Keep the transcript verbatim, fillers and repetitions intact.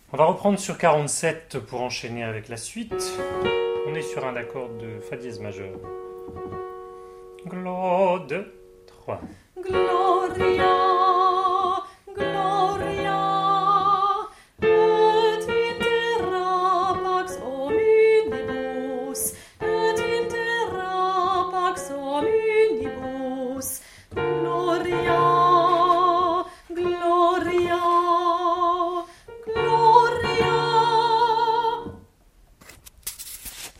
On va reprendre sur quarante-sept pour enchaîner avec la suite. On est sur un accord de Fa dièse majeur. Glo, deux, trois. Gloria